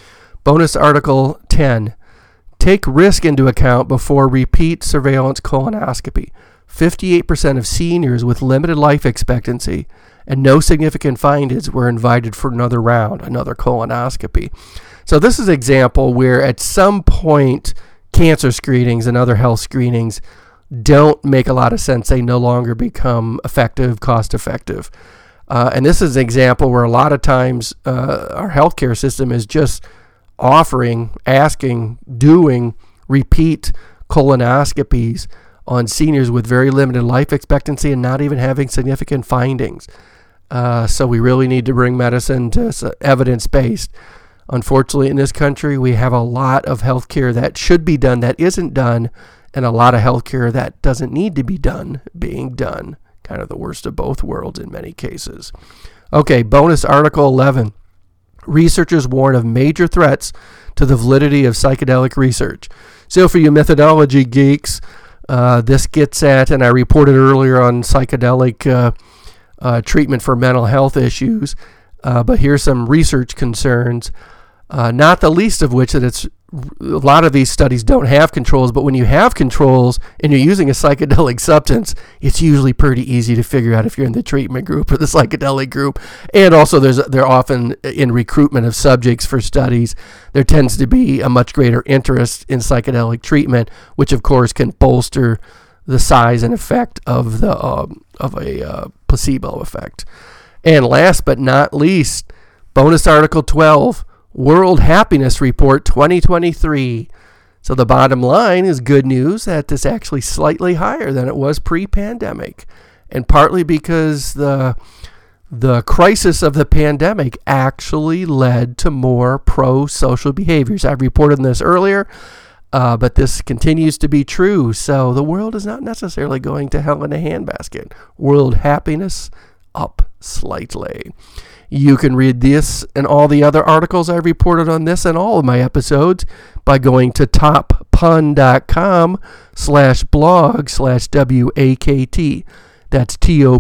Bonus article ten. Take risk into account before repeat surveillance colonoscopy. fifty-eight percent of seniors with limited life expectancy and no significant findings were invited for another round, another colonoscopy. So this is an example where at some point cancer screenings and other health screenings don't make a lot of sense. They no longer become effective, cost effective. Uh, and this is an example where a lot of times uh, our healthcare system is just offering, asking, doing repeat colonoscopies on seniors with very limited life expectancy and not even having significant findings. Uh, so we really need to bring medicine to evidence-based. Unfortunately, in this country, we have a lot of healthcare that should be done that isn't done, and a lot of healthcare that doesn't need to be done being done. Kind of the worst of both worlds in many cases. Okay, bonus article eleven. Researchers warn of major threats to the validity of psychedelic research. So for you methodology geeks, uh, this gets at, and I reported earlier on psychedelic uh, uh, treatment for mental health issues, uh, but here's some research concerns, uh, not the least of which that it's a lot of these studies don't have controls, but when you have controls and you're using a psychedelic substance, it's usually pretty easy to figure out if you're in the treatment group or the psychedelic group. And also, there's they're often in recruitment of subjects for studies. There tends to be a much greater interest in psychedelic treatment, which of course can bolster the size and effect of the um, of a uh, placebo effect. And last but not least, bonus article twelve. World Happiness Report twenty twenty-three. So the bottom line is good news that it's actually slightly higher than it was pre-pandemic, and partly because the the crisis of the pandemic actually led to more pro-social behaviors. I've reported on this earlier, uh, but this continues to be true. So the world is not necessarily going to hell in a handbasket. World happiness up slightly. You can read this and all the other articles I've reported on this and all of my episodes by going to toppun.com slash blog slash W-A-K-T. That's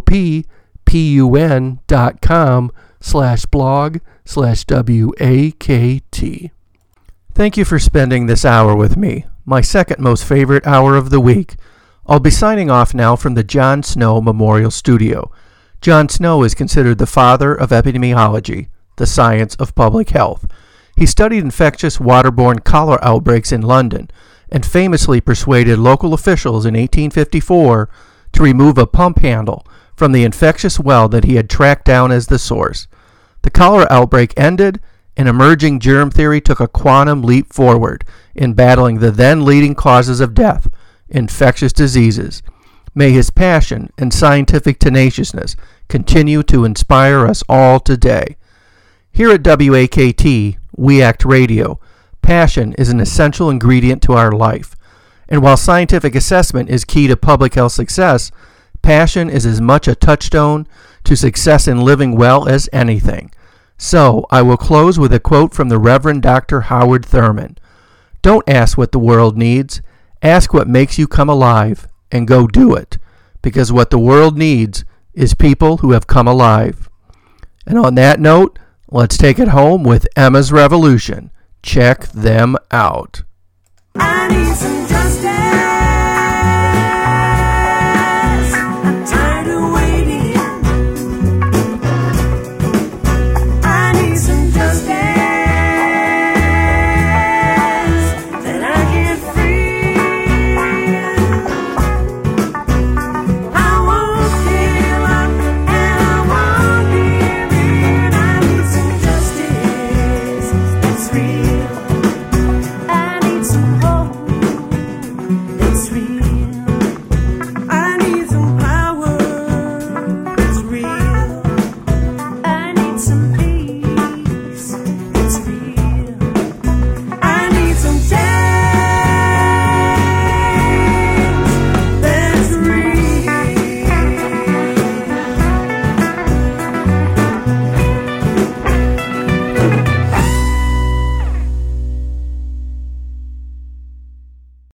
T-O-P-P-U-N dot com slash blog slash W-A-K-T. Thank you for spending this hour with me, my second most favorite hour of the week. I'll be signing off now from the John Snow Memorial Studio. John Snow is considered the father of epidemiology, the science of public health. He studied infectious waterborne cholera outbreaks in London and famously persuaded local officials in eighteen fifty-four to remove a pump handle from the infectious well that he had tracked down as the source. The cholera outbreak ended, and emerging germ theory took a quantum leap forward in battling the then leading causes of death, infectious diseases. May his passion and scientific tenaciousness continue to inspire us all today. Here at W A K T, We Act Radio, passion is an essential ingredient to our life. And while scientific assessment is key to public health success, passion is as much a touchstone to success in living well as anything. So, I will close with a quote from the Reverend Doctor Howard Thurman. Don't ask what the world needs. Ask what makes you come alive. And go do it, because what the world needs is people who have come alive. And on that note, let's take it home with Emma's Revolution. Check them out. I need some